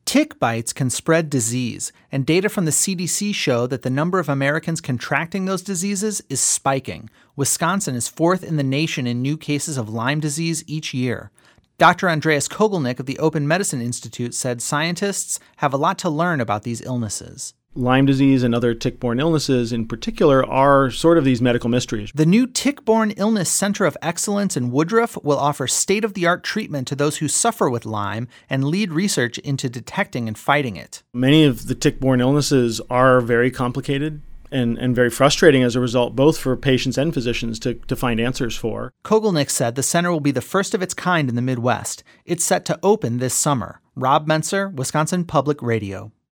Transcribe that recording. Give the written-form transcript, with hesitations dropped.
Tick bites can spread disease, and data from the CDC show that the number of Americans contracting those diseases is spiking. Wisconsin is fourth in the nation in new cases of Lyme disease each year. Dr. Andreas Kogelnick of the Open Medicine Institute said scientists have a lot to learn about these illnesses. Lyme disease and other tick-borne illnesses in particular are sort of these medical mysteries. The new Tick-Borne Illness Center of Excellence in Woodruff will offer state-of-the-art treatment to those who suffer with Lyme and lead research into detecting and fighting it. Many of the tick-borne illnesses are very complicated and very frustrating as a result, both for patients and physicians to find answers for. Kogelnick said the center will be the first of its kind in the Midwest. It's set to open this summer. Rob Menser, Wisconsin Public Radio.